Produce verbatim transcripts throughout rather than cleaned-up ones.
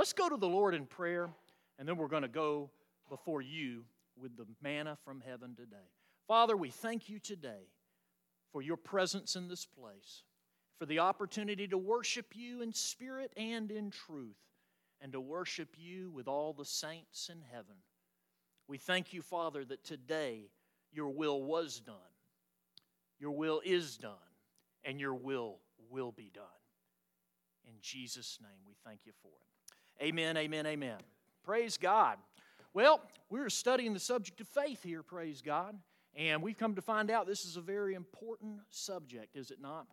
Let's go to the Lord in prayer, and then we're going to go before you with the manna from heaven today. Father, we thank you today for your presence in this place, for the opportunity to worship you in spirit and in truth, and to worship you with all the saints in heaven. We thank you, Father, that today your will was done, your will is done, and your will will be done. In Jesus' name, we thank you for it. Amen, amen, amen. Praise God. Well, we're studying the subject of faith here, praise God, and we've come to find out this is a very important subject, is it not?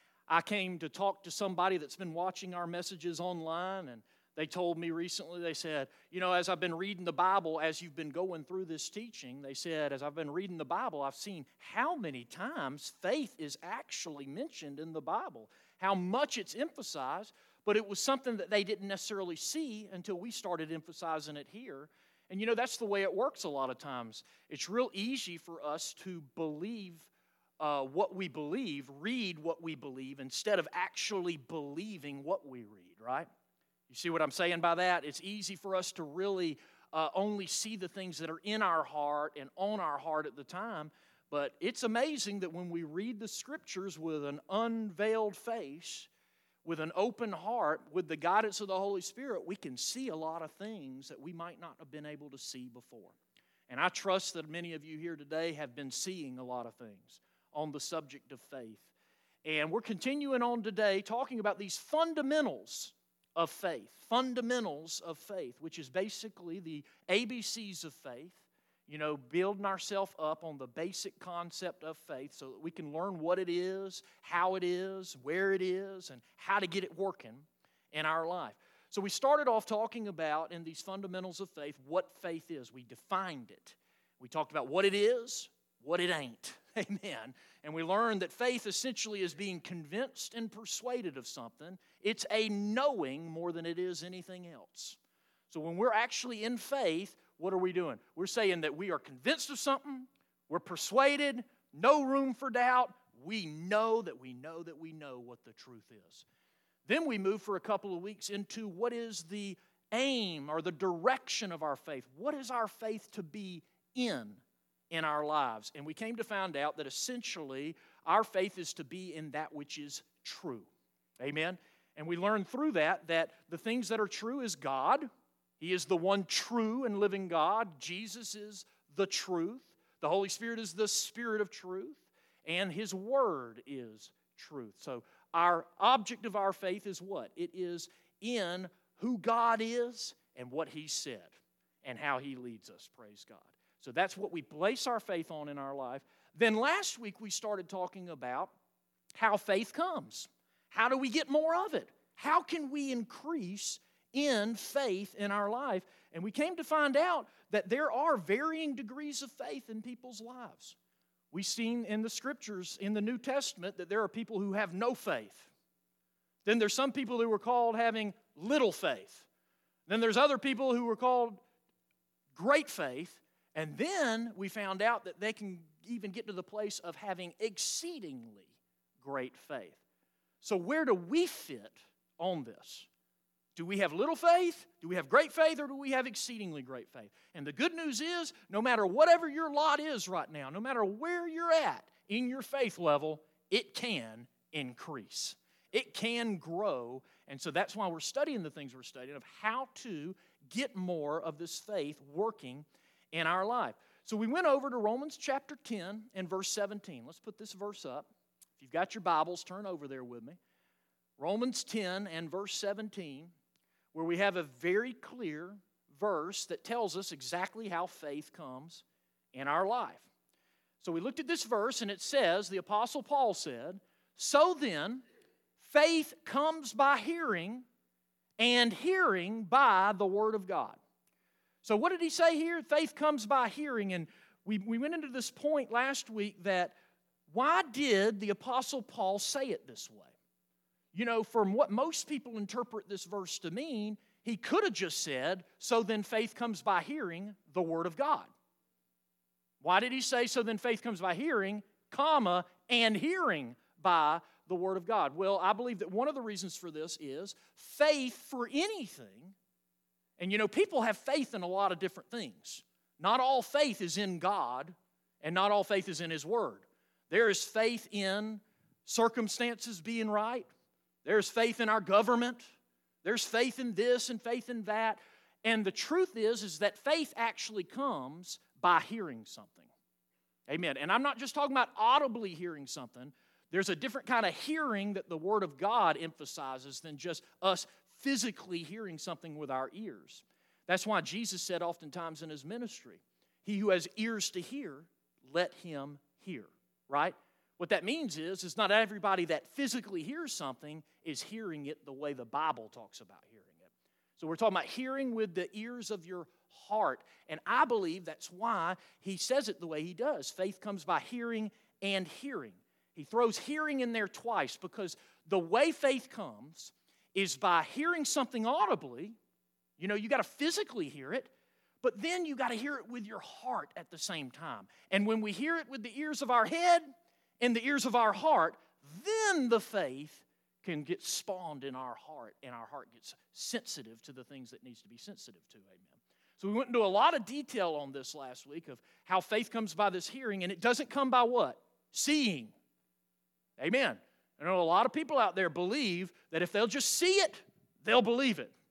I came to talk to somebody that's been watching our messages online, and they told me recently, they said, you know, as I've been reading the Bible, as you've been going through this teaching, they said, as I've been reading the Bible, I've seen how many times faith is actually mentioned in the Bible, how much it's emphasized, but it was something that they didn't necessarily see until we started emphasizing it here. And you know, that's the way it works a lot of times. It's real easy for us to believe uh, what we believe, read what we believe, instead of actually believing what we read, right? You see what I'm saying by that? It's easy for us to really uh, only see the things that are in our heart and on our heart at the time. But it's amazing that when we read the Scriptures with an unveiled face, with an open heart, with the guidance of the Holy Spirit, we can see a lot of things that we might not have been able to see before. And I trust that many of you here today have been seeing a lot of things on the subject of faith. And we're continuing on today talking about these fundamentals of faith, fundamentals of faith, which is basically the A B Cs of faith, you know, building ourselves up on the basic concept of faith so that we can learn what it is, how it is, where it is, and how to get it working in our life. So we started off talking about, in these fundamentals of faith, what faith is. We defined it. We talked about what it is, what it ain't. Amen. And we learned that faith essentially is being convinced and persuaded of something. It's a knowing more than it is anything else. So when we're actually in faith, what are we doing? We're saying that we are convinced of something, we're persuaded, no room for doubt. We know that we know that we know what the truth is. Then we move for a couple of weeks into what is the aim or the direction of our faith. What is our faith to be in? in our lives. And we came to find out that essentially our faith is to be in that which is true. Amen? And we learned through that that the things that are true is God. He is the one true and living God. Jesus is the truth. The Holy Spirit is the Spirit of truth. And His Word is truth. So our object of our faith is what? It is in who God is and what He said and how He leads us. Praise God. So that's what we place our faith on in our life. Then last week we started talking about how faith comes. How do we get more of it? How can we increase in faith in our life? And we came to find out that there are varying degrees of faith in people's lives. We've seen in the Scriptures in the New Testament that there are people who have no faith. Then there's some people who were called having little faith. Then there's other people who were called great faith. And then we found out that they can even get to the place of having exceedingly great faith. So where do we fit on this? Do we have little faith? Do we have great faith? Or do we have exceedingly great faith? And the good news is, no matter whatever your lot is right now, no matter where you're at in your faith level, it can increase. It can grow. And so that's why we're studying the things we're studying of how to get more of this faith working in our life. So we went over to Romans chapter ten and verse seventeen. Let's put this verse up. If you've got your Bibles, turn over there with me. Romans ten and verse seventeen, where we have a very clear verse that tells us exactly how faith comes in our life. So we looked at this verse and it says, the Apostle Paul said, "So then, faith comes by hearing, and hearing by the Word of God." So what did he say here? Faith comes by hearing. And we, we went into this point last week that why did the Apostle Paul say it this way? You know, from what most people interpret this verse to mean, he could have just said, so then faith comes by hearing the Word of God. Why did he say, so then faith comes by hearing, comma, and hearing by the Word of God? Well, I believe that one of the reasons for this is faith for anything And you know, people have faith in a lot of different things. Not all faith is in God, and not all faith is in His Word. There is faith in circumstances being right. There's faith in our government. There's faith in this and faith in that. And the truth is, is that faith actually comes by hearing something. Amen. And I'm not just talking about audibly hearing something. There's a different kind of hearing that the Word of God emphasizes than just us physically hearing something with our ears. That's why Jesus said oftentimes in His ministry, he who has ears to hear, let him hear, right? What that means is, is not everybody that physically hears something is hearing it the way the Bible talks about hearing it. So we're talking about hearing with the ears of your heart. And I believe that's why He says it the way He does. Faith comes by hearing and hearing. He throws hearing in there twice because the way faith comes is by hearing something audibly. You know, you got to physically hear it, but then you got to hear it with your heart at the same time. And when we hear it with the ears of our head and the ears of our heart, then the faith can get spawned in our heart, and our heart gets sensitive to the things that needs to be sensitive to. Amen. So we went into a lot of detail on this last week of how faith comes by this hearing, and it doesn't come by what? Seeing. Amen. I know a lot of people out there believe that if they'll just see it, they'll believe it.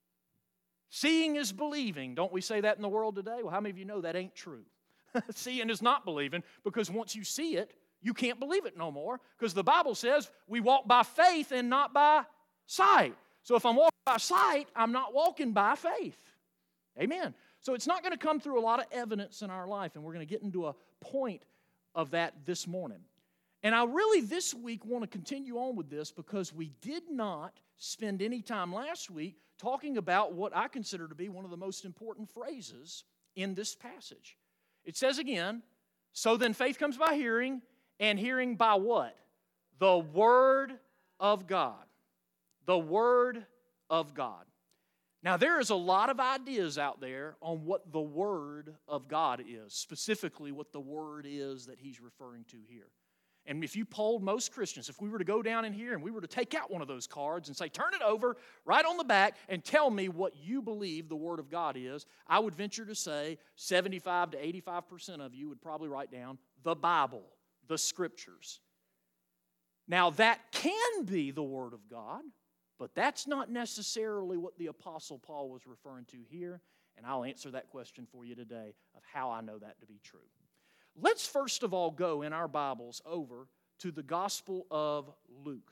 Seeing is believing. Don't we say that in the world today? Well, how many of you know that ain't true? Seeing is not believing, because once you see it, you can't believe it no more, because the Bible says we walk by faith and not by sight. So if I'm walking by sight, I'm not walking by faith. Amen. So it's not going to come through a lot of evidence in our life, and we're going to get into a point of that this morning. And I really this week want to continue on with this because we did not spend any time last week talking about what I consider to be one of the most important phrases in this passage. It says again, so then faith comes by hearing, and hearing by what? The Word of God. The Word of God. Now, there is a lot of ideas out there on what the Word of God is, specifically what the Word is that he's referring to here. And if you polled most Christians, if we were to go down in here and we were to take out one of those cards and say, turn it over right on the back and tell me what you believe the Word of God is, I would venture to say seventy-five to eighty-five percent of you would probably write down the Bible, the Scriptures. Now, that can be the Word of God, but that's not necessarily what the Apostle Paul was referring to here, and I'll answer that question for you today of how I know that to be true. Let's first of all go in our Bibles over to the Gospel of Luke.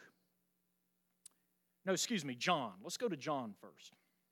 No, excuse me, John. Let's go to John first.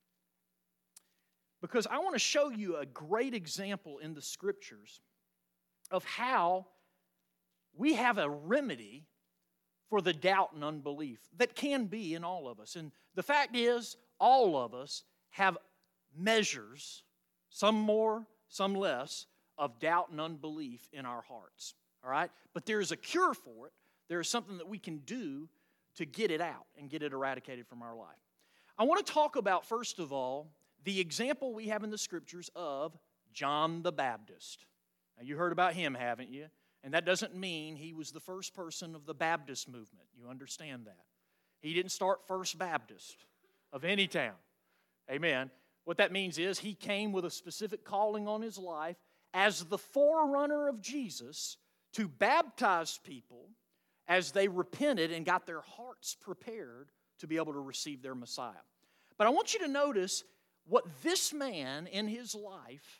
Because I want to show you a great example in the Scriptures of how we have a remedy for the doubt and unbelief that can be in all of us. And the fact is, all of us have measures, some more, some less, of doubt and unbelief in our hearts, all right? But there is a cure for it. There is something that we can do to get it out and get it eradicated from our life. I want to talk about, first of all, the example we have in the Scriptures of John the Baptist. Now, you heard about him, haven't you? And that doesn't mean he was the first person of the Baptist movement. You understand that. He didn't start First Baptist of any town. Amen. What that means is he came with a specific calling on his life as the forerunner of Jesus to baptize people as they repented and got their hearts prepared to be able to receive their Messiah. But I want you to notice what this man in his life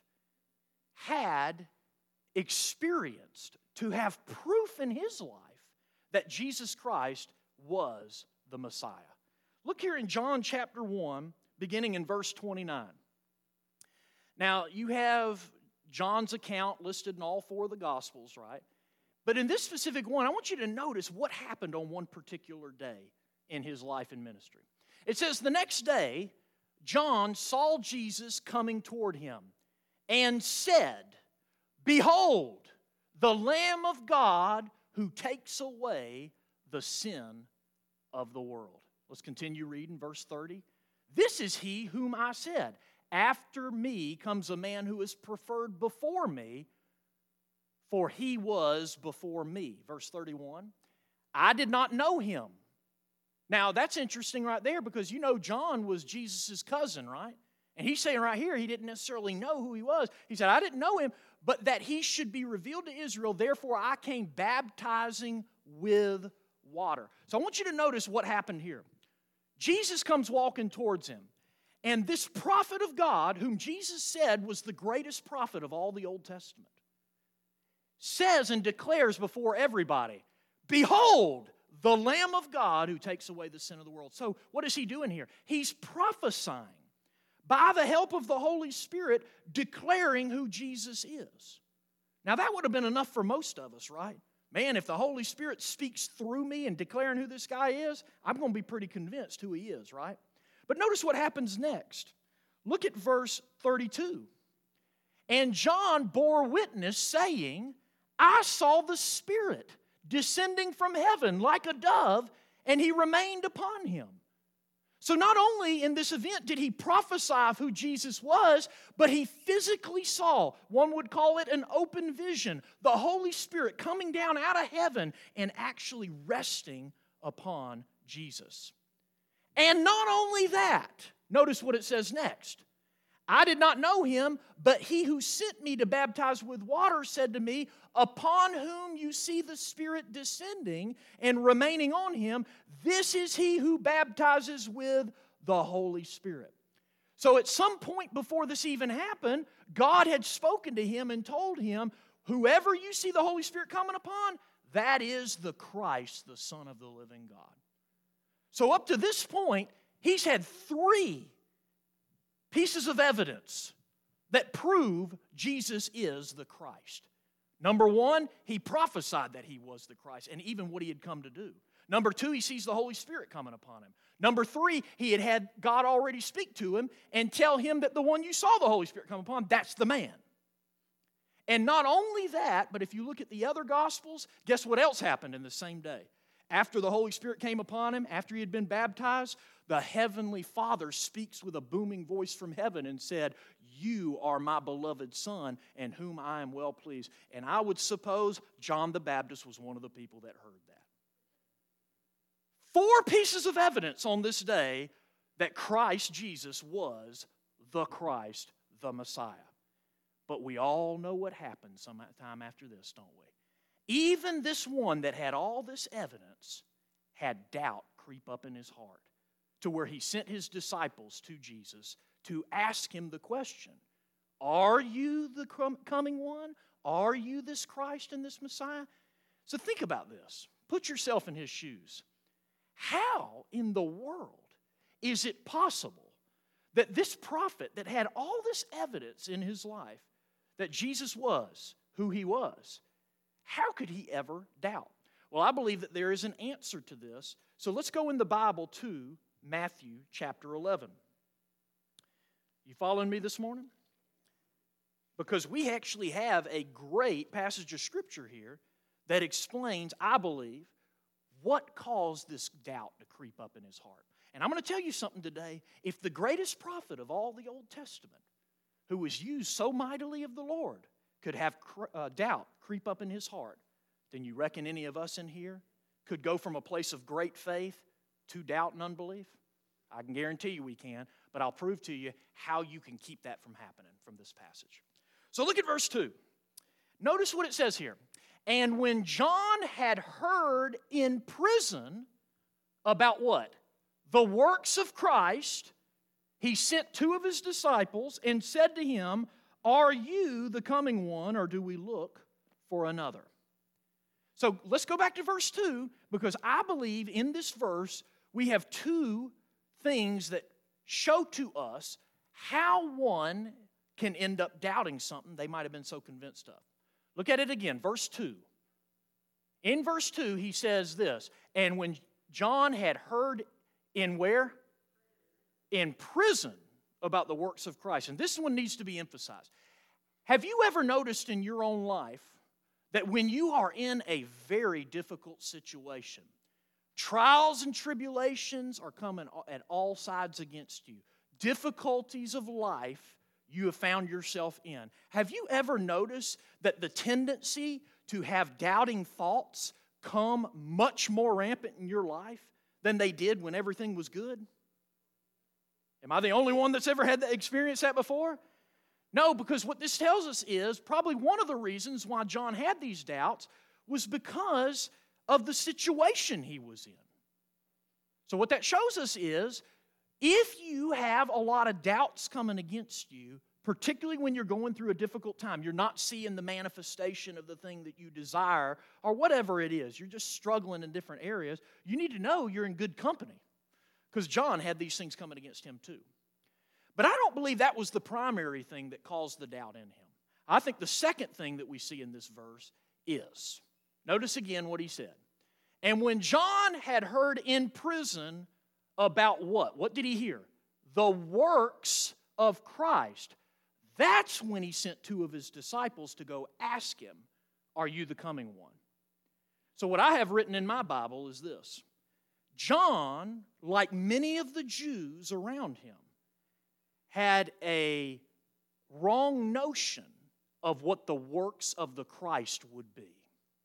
had experienced to have proof in his life that Jesus Christ was the Messiah. Look here in John chapter one, beginning in verse twenty-nine. Now, you have John's account listed in all four of the Gospels, right? But in this specific one, I want you to notice what happened on one particular day in his life and ministry. It says, the next day, John saw Jesus coming toward him and said, behold, the Lamb of God who takes away the sin of the world. Let's continue reading verse thirty. This is he whom I said, after me comes a man who is preferred before me, for he was before me. Verse thirty-one, I did not know him. Now, that's interesting right there because you know John was Jesus' cousin, right? And he's saying right here he didn't necessarily know who he was. He said, I didn't know him, but that he should be revealed to Israel. Therefore, I came baptizing with water. So I want you to notice what happened here. Jesus comes walking towards him. And this prophet of God, whom Jesus said was the greatest prophet of all the Old Testament, says and declares before everybody, behold, the Lamb of God who takes away the sin of the world. So what is he doing here? He's prophesying by the help of the Holy Spirit, declaring who Jesus is. Now that would have been enough for most of us, right? Man, if the Holy Spirit speaks through me and declaring who this guy is, I'm going to be pretty convinced who he is, right? But notice what happens next. Look at verse thirty-two. And John bore witness, saying, I saw the Spirit descending from heaven like a dove, and he remained upon him. So not only in this event did he prophesy of who Jesus was, but he physically saw, one would call it an open vision, the Holy Spirit coming down out of heaven and actually resting upon Jesus. And not only that, notice what it says next. I did not know him, but he who sent me to baptize with water said to me, upon whom you see the Spirit descending and remaining on him, this is he who baptizes with the Holy Spirit. So at some point before this even happened, God had spoken to him and told him, whoever you see the Holy Spirit coming upon, that is the Christ, the Son of the living God. So up to this point, he's had three pieces of evidence that prove Jesus is the Christ. Number one, he prophesied that he was the Christ and even what he had come to do. Number two, he sees the Holy Spirit coming upon him. Number three, he had had God already speak to him and tell him that the one you saw the Holy Spirit come upon, that's the man. And not only that, but if you look at the other Gospels, guess what else happened in the same day? After the Holy Spirit came upon him, after he had been baptized, the Heavenly Father speaks with a booming voice from heaven and said, you are my beloved Son, in whom I am well pleased. And I would suppose John the Baptist was one of the people that heard that. Four pieces of evidence on this day that Christ Jesus was the Christ, the Messiah. But we all know what happened sometime after this, don't we? Even this one that had all this evidence had doubt creep up in his heart to where he sent his disciples to Jesus to ask him the question, are you the coming one? Are you this Christ and this Messiah? So think about this. Put yourself in his shoes. How in the world is it possible that this prophet that had all this evidence in his life that Jesus was who he was, how could he ever doubt? Well, I believe that there is an answer to this. So let's go in the Bible to Matthew chapter eleven. You following me this morning? Because we actually have a great passage of Scripture here that explains, I believe, what caused this doubt to creep up in his heart. And I'm going to tell you something today. If the greatest prophet of all the Old Testament, who was used so mightily of the Lord, could have uh, doubt creep up in his heart, then you reckon any of us in here could go from a place of great faith to doubt and unbelief? I can guarantee you we can, but I'll prove to you how you can keep that from happening from this passage. So look at verse two. Notice what it says here. And when John had heard in prison about what? The works of Christ, he sent two of his disciples and said to him, are you the coming one, or do we look for another? So let's go back to verse two, because I believe in this verse we have two things that show to us how one can end up doubting something they might have been so convinced of. Look at it again, verse two. In verse two, he says this, and when John had heard in where? In prison about the works of Christ. And this one needs to be emphasized. Have you ever noticed in your own life that when you are in a very difficult situation, trials and tribulations are coming at all sides against you, difficulties of life you have found yourself in? Have you ever noticed that the tendency to have doubting thoughts come much more rampant in your life than they did when everything was good? Am I the only one that's ever had that experienced that before? No, because what this tells us is probably one of the reasons why John had these doubts was because of the situation he was in. So what that shows us is, if you have a lot of doubts coming against you, particularly when you're going through a difficult time, you're not seeing the manifestation of the thing that you desire, or whatever it is, you're just struggling in different areas, you need to know you're in good company. Because John had these things coming against him too. But I don't believe that was the primary thing that caused the doubt in him. I think the second thing that we see in this verse is, notice again what he said. And when John had heard in prison about what? What did he hear? The works of Christ. That's when he sent two of his disciples to go ask him, are you the coming one? So what I have written in my Bible is this. John, like many of the Jews around him, had a wrong notion of what the works of the Christ would be.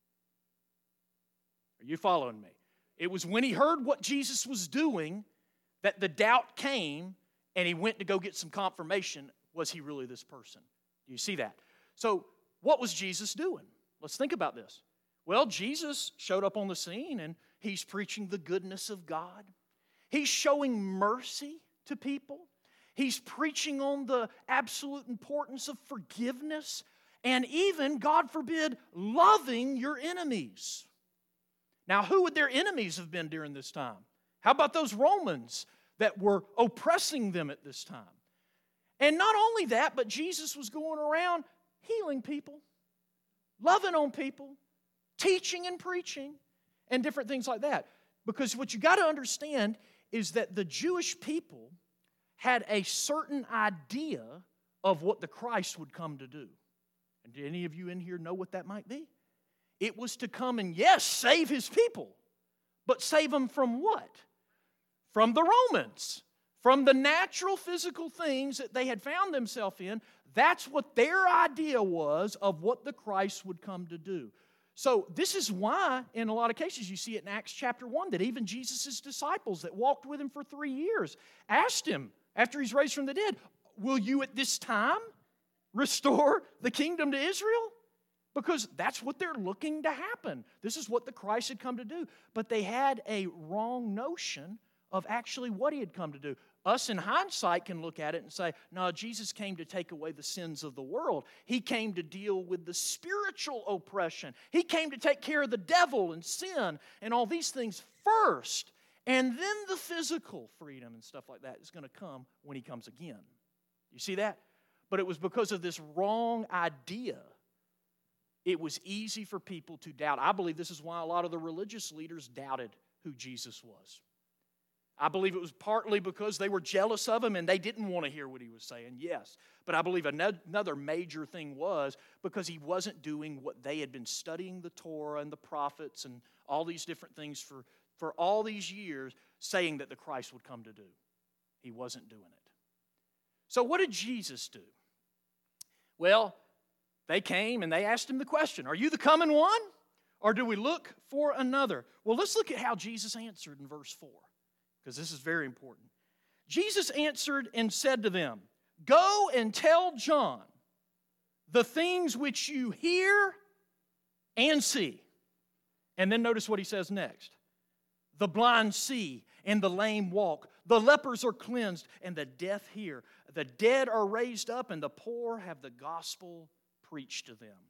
Are you following me? It was when he heard what Jesus was doing that the doubt came, and he went to go get some confirmation. Was he really this person? Do you see that? So what was Jesus doing? Let's think about this. Well, Jesus showed up on the scene, and he's preaching the goodness of God. He's showing mercy to people. He's preaching on the absolute importance of forgiveness, and even, God forbid, loving your enemies. Now, who would their enemies have been during this time? How about those Romans that were oppressing them at this time? And not only that, but Jesus was going around healing people, loving on people, teaching and preaching, and different things like that. Because what you got to understand is that the Jewish people had a certain idea of what the Christ would come to do. And do any of you in here know what that might be? It was to come and, yes, save his people. But save them from what? From the Romans. From the natural physical things that they had found themselves in. That's what their idea was of what the Christ would come to do. So this is why, in a lot of cases, you see it in Acts chapter one, that even Jesus' disciples that walked with him for three years asked him, after he's raised from the dead, will you at this time restore the kingdom to Israel? Because that's what they're looking to happen. This is what the Christ had come to do. But they had a wrong notion of actually what he had come to do. Us in hindsight can look at it and say, no, Jesus came to take away the sins of the world. He came to deal with the spiritual oppression. He came to take care of the devil and sin and all these things first. And then the physical freedom and stuff like that is going to come when he comes again. You see that? But it was because of this wrong idea. It was easy for people to doubt. I believe this is why a lot of the religious leaders doubted who Jesus was. I believe it was partly because they were jealous of him and they didn't want to hear what he was saying, yes. But I believe another major thing was because he wasn't doing what they had been studying, the Torah and the prophets and all these different things for, for all these years, saying that the Christ would come to do. He wasn't doing it. So what did Jesus do? Well, they came and they asked him the question, are you the coming one? Or do we look for another? Well, let's look at how Jesus answered in verse four, because this is very important. Jesus answered and said to them, go and tell John the things which you hear and see. And then notice what he says next. The blind see and the lame walk. The lepers are cleansed and the deaf hear. The dead are raised up and the poor have the gospel preached to them.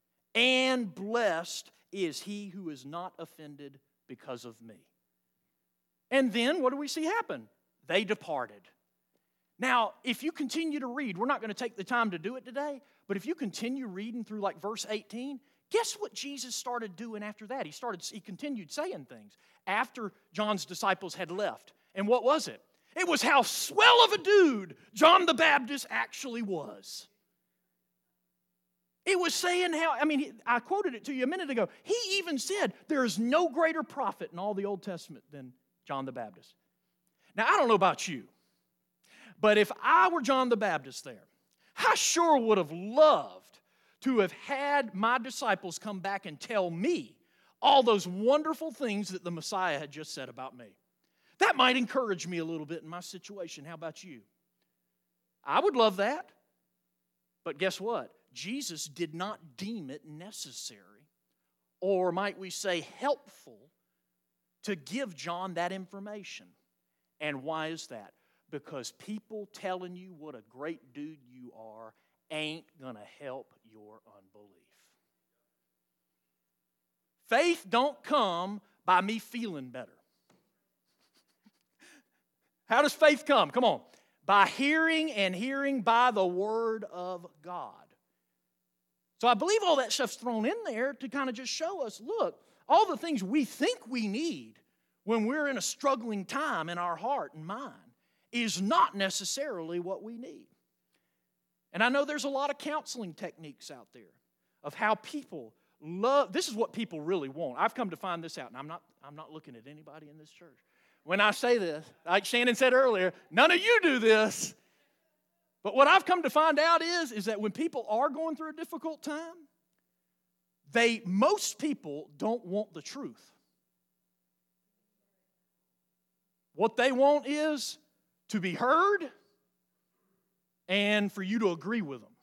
And blessed is he who is not offended because of me. And then what do we see happen? They departed. Now, if you continue to read, we're not going to take the time to do it today, but if you continue reading through like verse eighteen, guess what Jesus started doing after that? He started, he continued saying things after John's disciples had left. And what was it? It was how swell of a dude John the Baptist actually was. It was saying how, I mean, I quoted it to you a minute ago. He even said there is no greater prophet in all the Old Testament than John the Baptist. Now, I don't know about you, but if I were John the Baptist there, I sure would have loved to have had my disciples come back and tell me all those wonderful things that the Messiah had just said about me. That might encourage me a little bit in my situation. How about you? I would love that. But guess what? Jesus did not deem it necessary, or might we say helpful, to give John that information. And why is that? Because people telling you what a great dude you are ain't going to help your unbelief. Faith don't come by me feeling better. How does faith come? Come on. By hearing, and hearing by the Word of God. So I believe all that stuff's thrown in there to kind of just show us, look, all the things we think we need when we're in a struggling time in our heart and mind is not necessarily what we need. And I know there's a lot of counseling techniques out there of how people love, this is what people really want. I've come to find this out, and I'm not, I'm not looking at anybody in this church. When I say this, like Shannon said earlier, none of you do this. But what I've come to find out is, is that when people are going through a difficult time, they, most people don't want the truth. What they want is to be heard and for you to agree with them.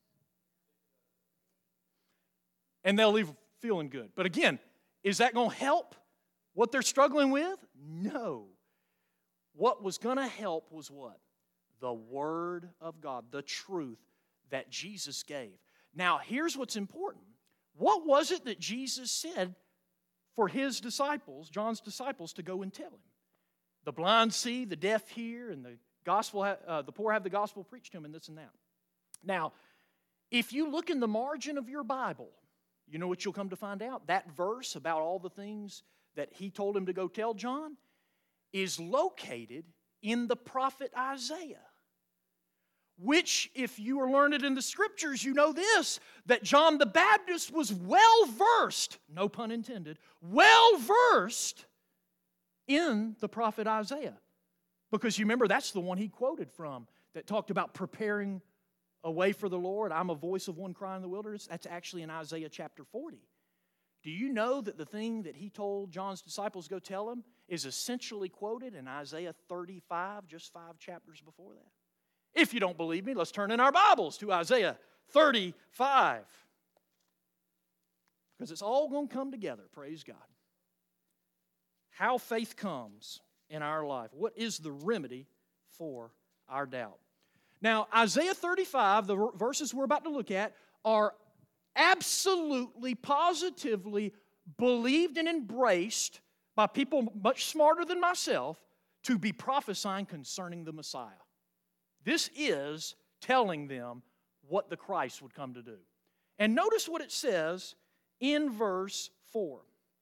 And they'll leave feeling good. But again, is that going to help what they're struggling with? No. What was going to help was what? The Word of God, the truth that Jesus gave. Now, here's what's important. What was it that Jesus said for His disciples, John's disciples, to go and tell him? The blind see, the deaf hear, and the gospel, uh, the poor have the gospel preached to them, and this and that. Now, if you look in the margin of your Bible, you know what you'll come to find out? That verse about all the things that He told him to go tell John is located in the prophet Isaiah. Which, if you are learned in the Scriptures, you know this, that John the Baptist was well-versed, no pun intended, well-versed in the prophet Isaiah. Because you remember, that's the one he quoted from that talked about preparing a way for the Lord. I'm a voice of one crying in the wilderness. That's actually in Isaiah chapter forty. Do you know that the thing that he told John's disciples to go tell him is essentially quoted in Isaiah thirty-five, just five chapters before that? If you don't believe me, let's turn in our Bibles to Isaiah thirty-five. Because it's all going to come together, praise God. How faith comes in our life. What is the remedy for our doubt? Now, Isaiah thirty-five, the verses we're about to look at, are absolutely, positively believed and embraced by people much smarter than myself to be prophesying concerning the Messiah. This is telling them what the Christ would come to do. And notice what it says in verse four.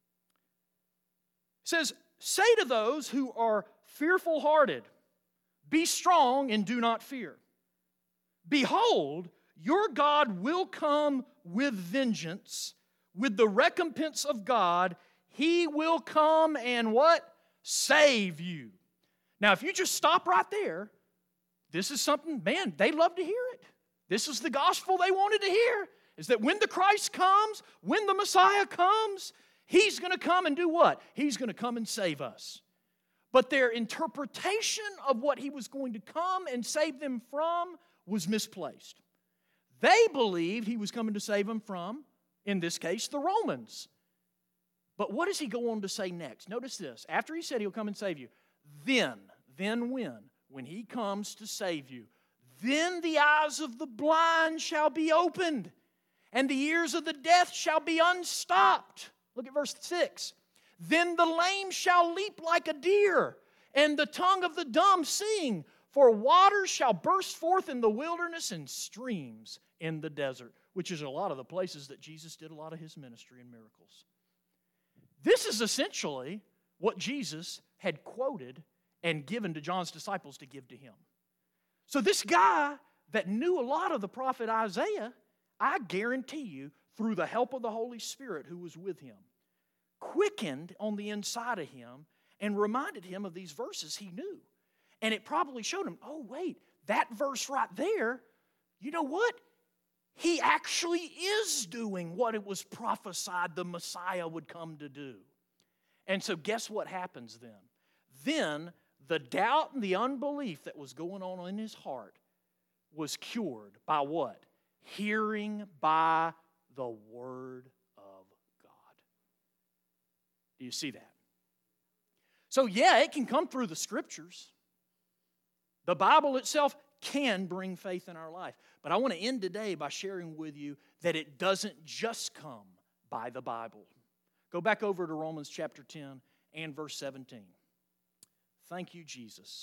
It says, "Say to those who are fearful-hearted, be strong and do not fear. Behold, your God will come with vengeance, with the recompense of God. He will come and what? Save you." Now, if you just stop right there, this is something, man, they love to hear it. This is the gospel they wanted to hear, is that when the Christ comes, when the Messiah comes, He's going to come and do what? He's going to come and save us. But their interpretation of what He was going to come and save them from was misplaced. They believed He was coming to save them from, in this case, the Romans. But what does He go on to say next? Notice this. After He said He'll come and save you, then, then when? When He comes to save you, then the eyes of the blind shall be opened, and the ears of the deaf shall be unstopped. Look at verse six. Then the lame shall leap like a deer, and the tongue of the dumb sing. For waters shall burst forth in the wilderness and streams in the desert, which is a lot of the places that Jesus did a lot of His ministry and miracles. This is essentially what Jesus had quoted and given to John's disciples to give to him. So this guy that knew a lot of the prophet Isaiah, I guarantee you, through the help of the Holy Spirit who was with him, quickened on the inside of him and reminded him of these verses he knew. And it probably showed him, oh wait, that verse right there, you know what? He actually is doing what it was prophesied the Messiah would come to do. And so guess what happens then? Then the doubt and the unbelief that was going on in his heart was cured by what? Hearing by the Word of God. Do you see that? So yeah, it can come through the Scriptures. The Bible itself can bring faith in our life. But I want to end today by sharing with you that it doesn't just come by the Bible. Go back over to Romans chapter ten and verse seventeen. Thank you, Jesus.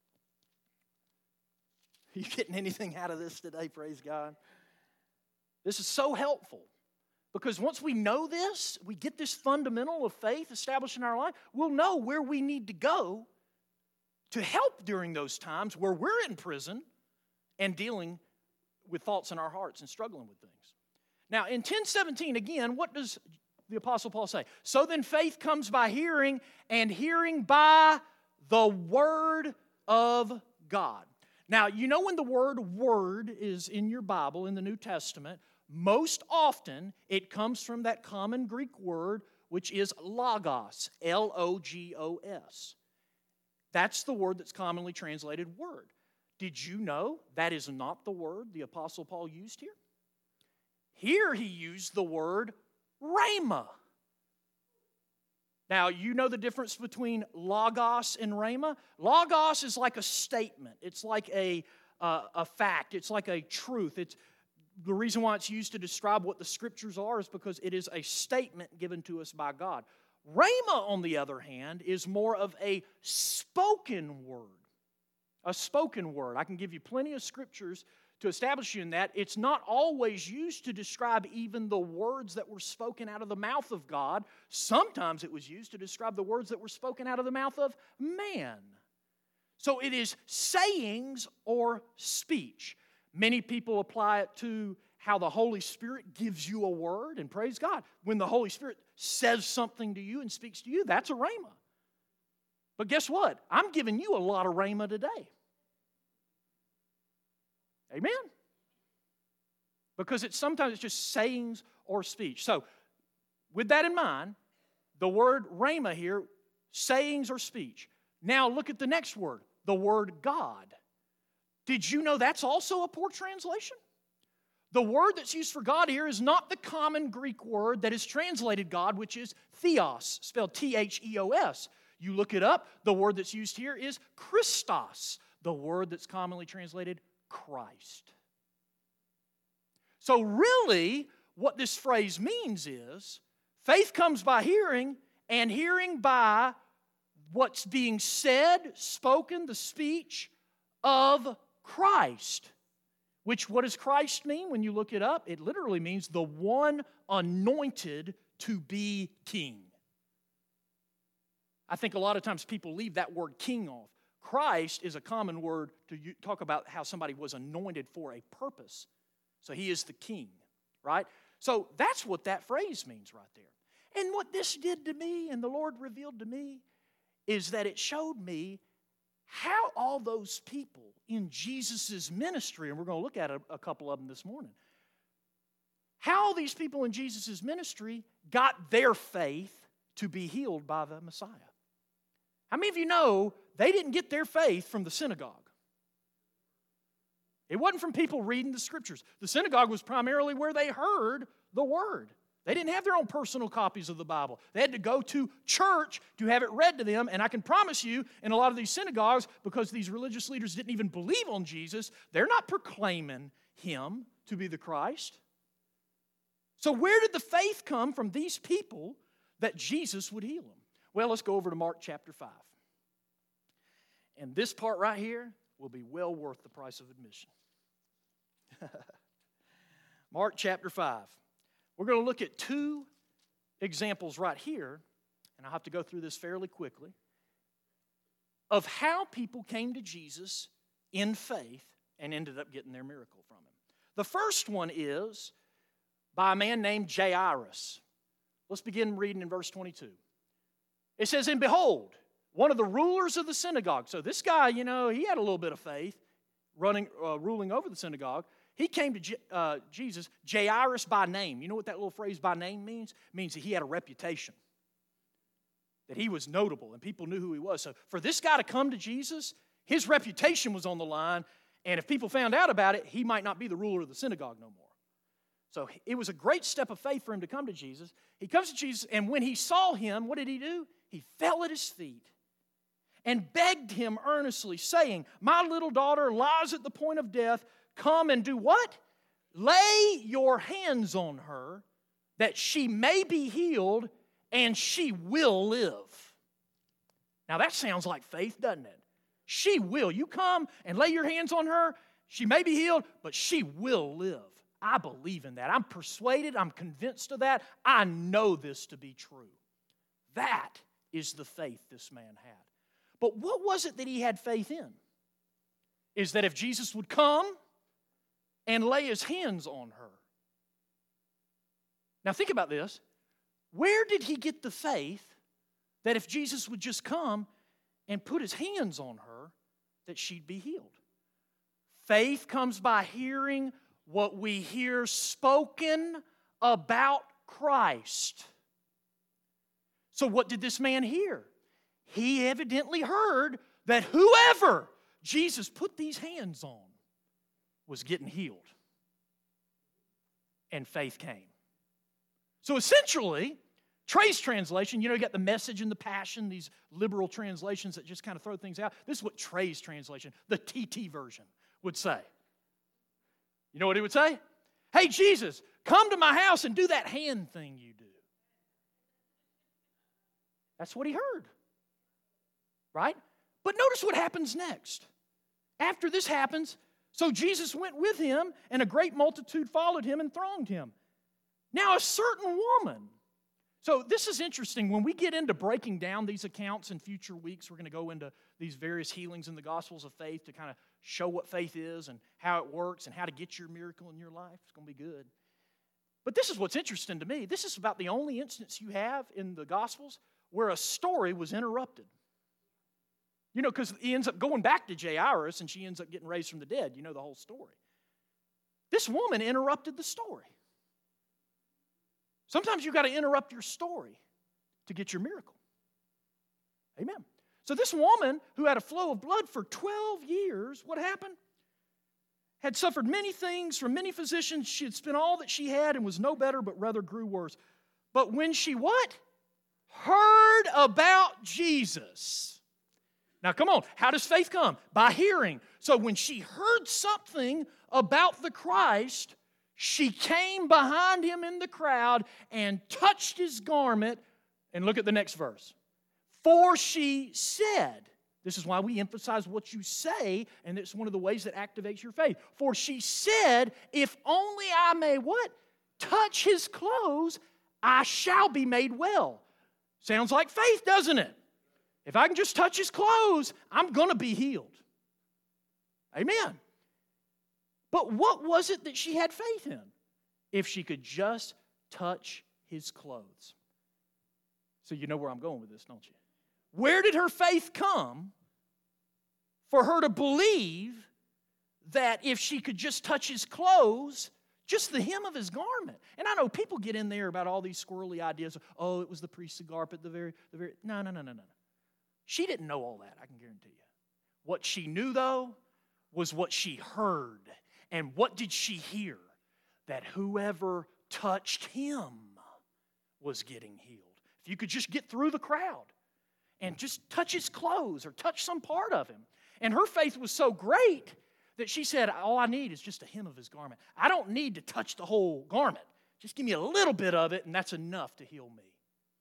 Are you getting anything out of this today? Praise God. This is so helpful because once we know this, we get this fundamental of faith established in our life, we'll know where we need to go to help during those times where we're in prison and dealing with thoughts in our hearts and struggling with things. Now, in ten seventeen, again, what does the Apostle Paul say? So then faith comes by hearing, and hearing by the Word of God. Now, you know when the word word is in your Bible, in the New Testament, most often it comes from that common Greek word, which is logos, L O G O S. That's the word that's commonly translated word. Did you know that is not the word the Apostle Paul used here? Here he used the word rhema. Now, you know the difference between logos and rhema? Logos is like a statement. It's like a, uh, a fact. It's like a truth. It's, the reason why it's used to describe what the Scriptures are is because it is a statement given to us by God. Rhema, on the other hand, is more of a spoken word. A spoken word. I can give you plenty of Scriptures to establish you in that. It's not always used to describe even the words that were spoken out of the mouth of God. Sometimes it was used to describe the words that were spoken out of the mouth of man. So it is sayings or speech. Many people apply it to how the Holy Spirit gives you a word, and praise God, when the Holy Spirit says something to you and speaks to you, that's a rhema. But guess what? I'm giving you a lot of rhema today. Amen? Because it's sometimes it's just sayings or speech. So, with that in mind, the word rhema here, sayings or speech. Now look at the next word, the word God. Did you know that's also a poor translation? The word that's used for God here is not the common Greek word that is translated God, which is theos, spelled T H E O S. You look it up, the word that's used here is Christos, the word that's commonly translated Christ. So really, what this phrase means is, faith comes by hearing, and hearing by what's being said, spoken, the speech of Christ. Which, what does Christ mean when you look it up? It literally means the one anointed to be king. I think a lot of times people leave that word king off. Christ is a common word to talk about how somebody was anointed for a purpose. So he is the king, right? So that's what that phrase means right there. And what this did to me, and the Lord revealed to me, is that it showed me how all those people in Jesus' ministry, and we're going to look at a, a couple of them this morning, how all these people in Jesus' ministry got their faith to be healed by the Messiah. How many of you know they didn't get their faith from the synagogue? It wasn't from people reading the Scriptures. The synagogue was primarily where they heard the Word. They didn't have their own personal copies of the Bible. They had to go to church to have it read to them. And I can promise you, in a lot of these synagogues, because these religious leaders didn't even believe on Jesus, they're not proclaiming Him to be the Christ. So where did the faith come from these people that Jesus would heal them? Well, let's go over to Mark chapter five. And this part right here will be well worth the price of admission. Mark chapter five. We're going to look at two examples right here, and I'll have to go through this fairly quickly, of how people came to Jesus in faith and ended up getting their miracle from Him. The first one is by a man named Jairus. Let's begin reading in verse twenty-two. It says, "And behold, one of the rulers of the synagogue." So this guy, you know, he had a little bit of faith running, uh, ruling over the synagogue. He came to J- uh, Jesus, Jairus by name. You know what that little phrase by name means? It means that he had a reputation, that he was notable, and people knew who he was. So for this guy to come to Jesus, his reputation was on the line, And if people found out about it, he might not be the ruler of the synagogue no more. So it was a great step of faith for him to come to Jesus. He comes to Jesus, and when he saw him, what did he do? He fell at his feet and begged him earnestly, saying, my little daughter lies at the point of death. Come and do what? Lay your hands on her, that she may be healed, and she will live. Now that sounds like faith, doesn't it? She will. You come and lay your hands on her, she may be healed, but she will live. I believe in that. I'm persuaded. I'm convinced of that. I know this to be true. That is the faith this man had. But what was it that he had faith in? Is that if Jesus would come and lay his hands on her. Now think about this. Where did he get the faith that if Jesus would just come and put his hands on her, that she'd be healed? Faith comes by hearing what we hear spoken about Christ. So what did this man hear? He evidently heard that whoever Jesus put these hands on was getting healed. And faith came. So essentially, Trey's translation, you know, you got the Message and the Passion, these liberal translations that just kind of throw things out. This is what Trey's translation, the T T version, would say. You know what he would say? Hey, Jesus, come to my house and do that hand thing you do. That's what he heard. Right? But notice what happens next. After this happens, so Jesus went with him, and a great multitude followed him and thronged him. Now a certain woman. So this is interesting. When we get into breaking down these accounts in future weeks, we're going to go into these various healings in the Gospels of faith to kind of show what faith is and how it works and how to get your miracle in your life. It's going to be good. But this is what's interesting to me. This is about the only instance you have in the Gospels where a story was interrupted. You know, because he ends up going back to Jairus and she ends up getting raised from the dead. You know the whole story. This woman interrupted the story. Sometimes you've got to interrupt your story to get your miracle. Amen. So this woman who had a flow of blood for twelve years, what happened? Had suffered many things from many physicians. She had spent all that she had and was no better, but rather grew worse. But when she what? Heard about Jesus. Now come on, how does faith come? By hearing. So when she heard something about the Christ, she came behind him in the crowd and touched his garment. And look at the next verse. For she said, this is why we emphasize what you say, and it's one of the ways that activates your faith. For she said, if only I may what? Touch his clothes, I shall be made well. Sounds like faith, doesn't it? If I can just touch his clothes, I'm going to be healed. Amen. But what was it that she had faith in? If she could just touch his clothes. So you know where I'm going with this, don't you? Where did her faith come for her to believe that if she could just touch his clothes, just the hem of his garment? And I know people get in there about all these squirrely ideas. Oh, it was the priestly garment, the very, the very. No, no, no, no, no. She didn't know all that, I can guarantee you. What she knew, though, was what she heard. And what did she hear? That whoever touched him was getting healed. If you could just get through the crowd and just touch his clothes or touch some part of him. And her faith was so great that she said, all I need is just a hem of his garment. I don't need to touch the whole garment. Just give me a little bit of it, and that's enough to heal me.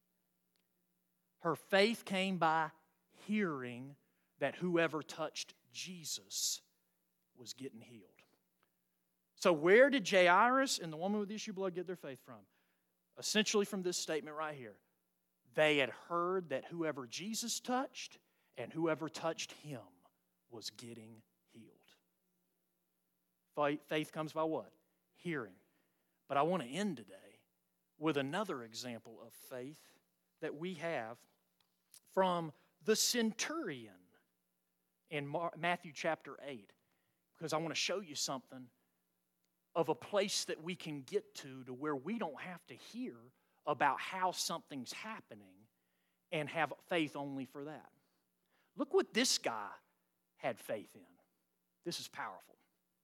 Her faith came by hearing that whoever touched Jesus was getting healed. So where did Jairus and the woman with the issue of blood get their faith from? Essentially from this statement right here. They had heard that whoever Jesus touched and whoever touched him was getting healed. Faith comes by what? Hearing. But I want to end today with another example of faith that we have from the centurion in Matthew chapter eight. Because I want to show you something of a place that we can get to to where we don't have to hear about how something's happening and have faith only for that. Look what this guy had faith in. This is powerful.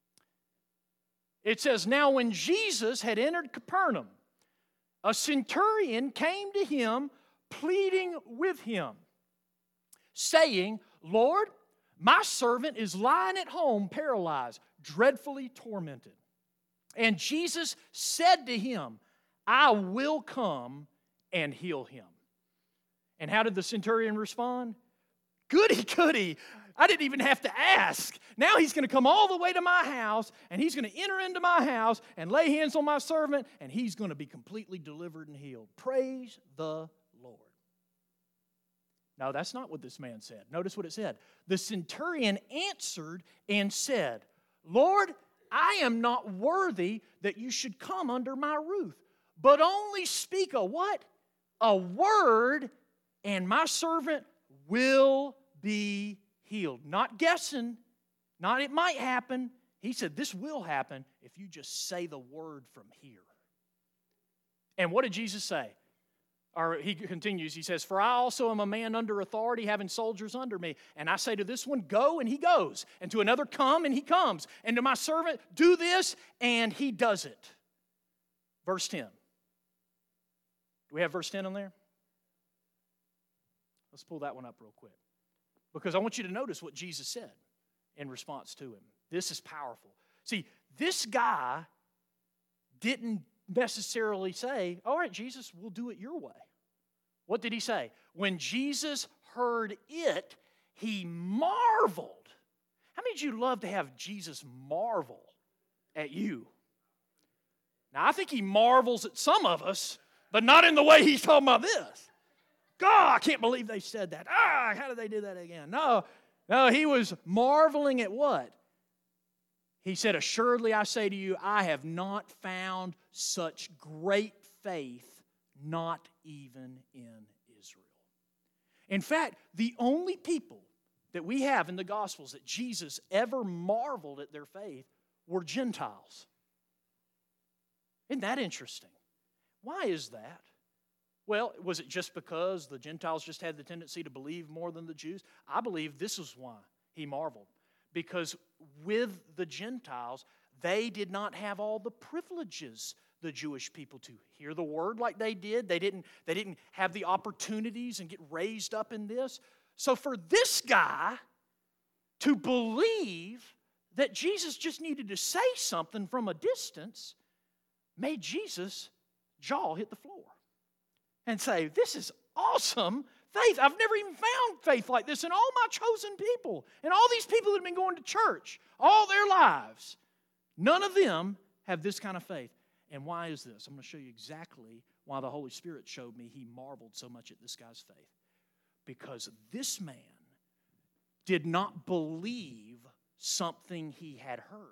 It says, now when Jesus had entered Capernaum, a centurion came to him, pleading with him, saying, Lord, my servant is lying at home, paralyzed, dreadfully tormented. And Jesus said to him, I will come and heal him. And how did the centurion respond? Goody, goody. I didn't even have to ask. Now he's going to come all the way to my house, and he's going to enter into my house and lay hands on my servant, and he's going to be completely delivered and healed. Praise the Lord. No, that's not what this man said. Notice what it said. The centurion answered and said, Lord, I am not worthy that you should come under my roof, but only speak a what? A word, and my servant will be healed. Not guessing, not it might happen. He said this will happen if you just say the word from here. And what did Jesus say? Or he continues, he says, for I also am a man under authority, having soldiers under me. And I say to this one, go, and he goes. And to another, come, and he comes. And to my servant, do this, and he does it. Verse ten. Do we have verse ten on there? Let's pull that one up real quick. Because I want you to notice what Jesus said in response to him. This is powerful. See, this guy didn't necessarily say, all right, Jesus, we'll do it your way. What did he say? When Jesus heard it, he marveled. How many of you love to have Jesus marvel at you? Now, I think he marvels at some of us, but not in the way he's talking about this. God, I can't believe they said that. Ah, how did they do that again? No, no, he was marveling at what? He said, assuredly I say to you, I have not found such great faith, not even in Israel. In fact, the only people that we have in the Gospels that Jesus ever marveled at their faith were Gentiles. Isn't that interesting? Why is that? Well, was it just because the Gentiles just had the tendency to believe more than the Jews? I believe this is why he marveled. Because with the Gentiles, they did not have all the privileges the Jewish people to hear the word like they did. They didn't, they didn't have the opportunities and get raised up in this. So for this guy to believe that Jesus just needed to say something from a distance made Jesus' jaw hit the floor and say, this is awesome faith. I've never even found faith like this in all my chosen people and all these people that have been going to church all their lives. None of them have this kind of faith. And why is this? I'm going to show you exactly why the Holy Spirit showed me he marveled so much at this guy's faith. Because this man did not believe something he had heard.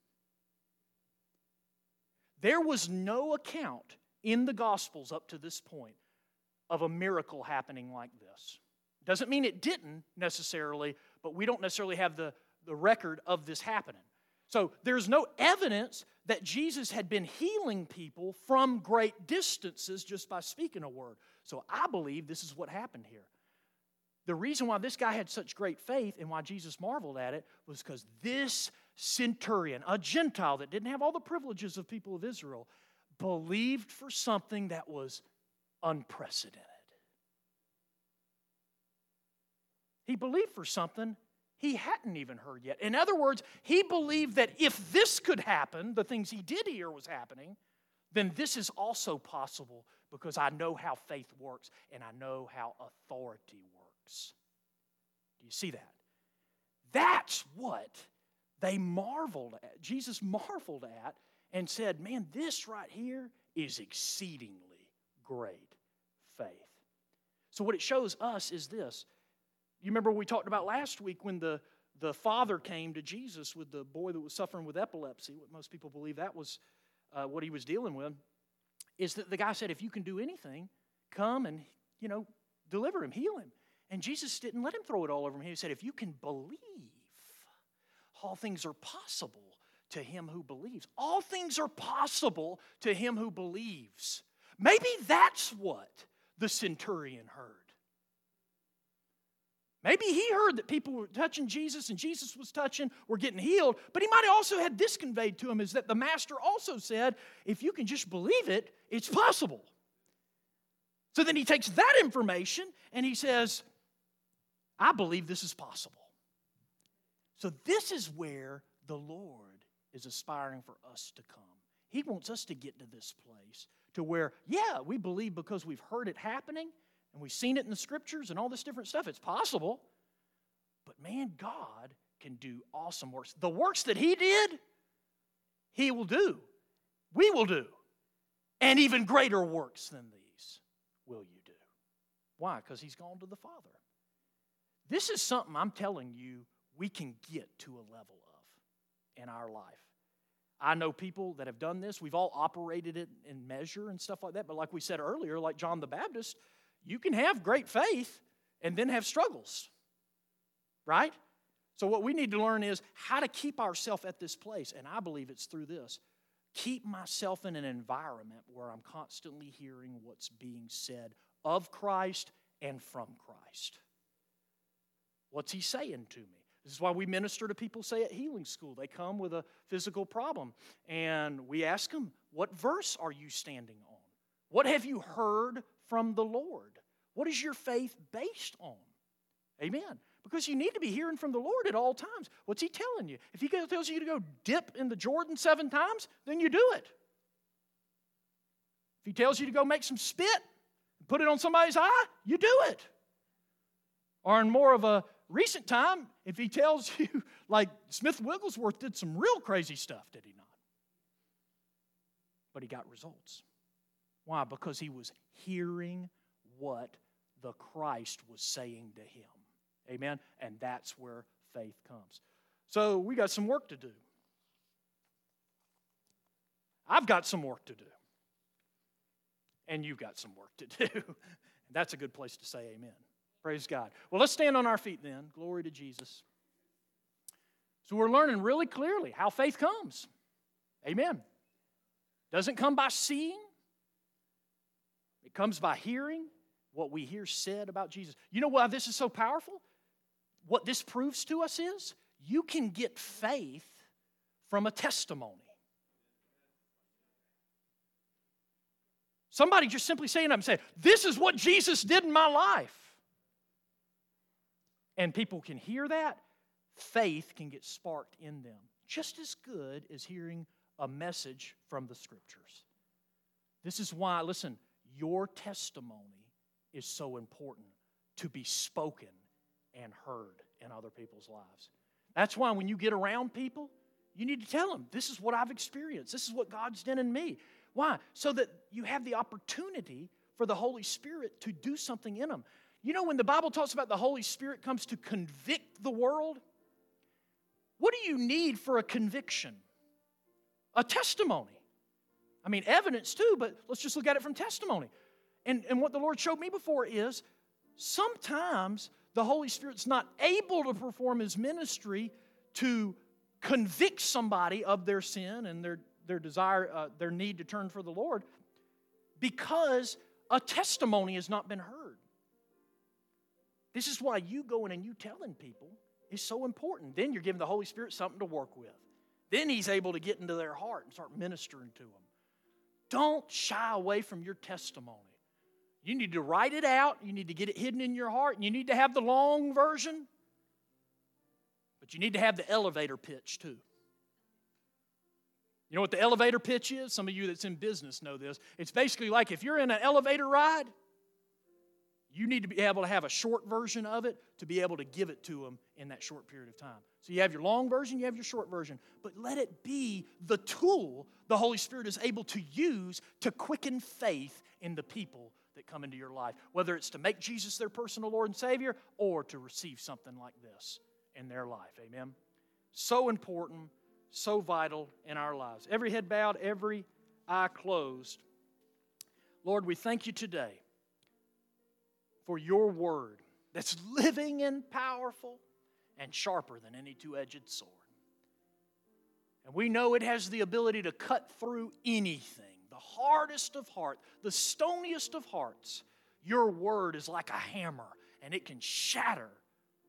There was no account in the Gospels up to this point of a miracle happening like this. Doesn't mean it didn't necessarily, but we don't necessarily have the, the record of this happening. So there's no evidence that Jesus had been healing people from great distances just by speaking a word. So I believe this is what happened here. The reason why this guy had such great faith and why Jesus marveled at it was because this centurion, a Gentile that didn't have all the privileges of people of Israel, believed for something that was unprecedented. He believed for something he hadn't even heard yet. In other words, he believed that if this could happen, the things he did hear was happening, then this is also possible because I know how faith works and I know how authority works. Do you see that? That's what they marveled at. Jesus marveled at and said, man, this right here is exceedingly great faith. So what it shows us is this. You remember we talked about last week when the, the father came to Jesus with the boy that was suffering with epilepsy, what most people believe that was uh, what he was dealing with, is that the guy said, if you can do anything, come and, you know, deliver him, heal him. And Jesus didn't let him throw it all over him. He said, if you can believe, all things are possible to him who believes. All things are possible to him who believes. Maybe that's what the centurion heard. Maybe he heard that people were touching Jesus and Jesus was touching, were getting healed, but he might have also had this conveyed to him, is that the master also said, if you can just believe it, it's possible. So then he takes that information and he says, I believe this is possible. So this is where the Lord is aspiring for us to come. He wants us to get to this place to where, yeah, we believe because we've heard it happening and we've seen it in the scriptures and all this different stuff. It's possible. But man, God can do awesome works. The works that he did, he will do. We will do. And even greater works than these will you do. Why? Because he's gone to the Father. This is something I'm telling you we can get to a level of in our life. I know people that have done this. We've all operated it in measure and stuff like that. But like we said earlier, like John the Baptist, you can have great faith and then have struggles. Right? So what we need to learn is how to keep ourselves at this place. And I believe it's through this. Keep myself in an environment where I'm constantly hearing what's being said of Christ and from Christ. What's he saying to me? This is why we minister to people, say, at Healing School. They come with a physical problem, and we ask them, what verse are you standing on? What have you heard from the Lord? What is your faith based on? Amen. Because you need to be hearing from the Lord at all times. What's he telling you? If he tells you to go dip in the Jordan seven times, then you do it. If he tells you to go make some spit and put it on somebody's eye, you do it. Or in more of a recent time, if he tells you, like Smith Wigglesworth did some real crazy stuff, did he not? But he got results. Why? Because he was hearing what the Christ was saying to him. Amen? And that's where faith comes. So we got some work to do. I've got some work to do. And you've got some work to do. And that's a good place to say amen. Praise God. Well, let's stand on our feet then. Glory to Jesus. So we're learning really clearly how faith comes. Amen. Doesn't come by seeing. It comes by hearing what we hear said about Jesus. You know why this is so powerful? What this proves to us is you can get faith from a testimony. Somebody just simply saying, I'm saying, this is what Jesus did in my life. And people can hear that, faith can get sparked in them. Just as good as hearing a message from the Scriptures. This is why, listen, your testimony is so important to be spoken and heard in other people's lives. That's why when you get around people, you need to tell them, this is what I've experienced. This is what God's done in me. Why? So that you have the opportunity for the Holy Spirit to do something in them. You know, when the Bible talks about the Holy Spirit comes to convict the world, what do you need for a conviction? A testimony. I mean, evidence too, but let's just look at it from testimony. And, and what the Lord showed me before is sometimes the Holy Spirit's not able to perform His ministry to convict somebody of their sin and their, their desire, uh, their need to turn for the Lord because a testimony has not been heard. This is why you going and you telling people is so important. Then you're giving the Holy Spirit something to work with. Then He's able to get into their heart and start ministering to them. Don't shy away from your testimony. You need to write it out. You need to get it hidden in your heart. And you need to have the long version. But you need to have the elevator pitch too. You know what the elevator pitch is? Some of you that's in business know this. It's basically like if you're in an elevator ride, you need to be able to have a short version of it to be able to give it to them in that short period of time. So you have your long version, you have your short version, but let it be the tool the Holy Spirit is able to use to quicken faith in the people that come into your life, whether it's to make Jesus their personal Lord and Savior or to receive something like this in their life. Amen? So important, so vital in our lives. Every head bowed, every eye closed. Lord, we thank you today for your word that's living and powerful and sharper than any two-edged sword. And we know it has the ability to cut through anything, the hardest of heart, the stoniest of hearts. Your word is like a hammer, and it can shatter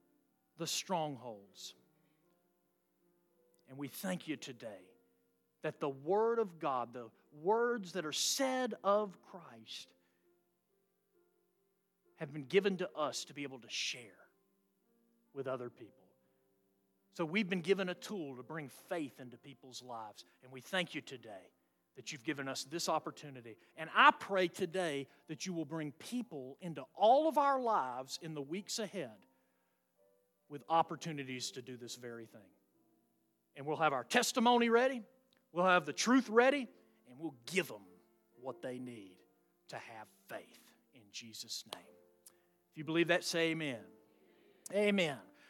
the strongholds. And we thank you today that the Word of God, the words that are said of Christ, have been given to us to be able to share with other people. So we've been given a tool to bring faith into people's lives. And we thank you today that you've given us this opportunity. And I pray today that you will bring people into all of our lives in the weeks ahead with opportunities to do this very thing. And we'll have our testimony ready, we'll have the truth ready, and we'll give them what they need to have faith in Jesus' name. If you believe that, say amen. Amen.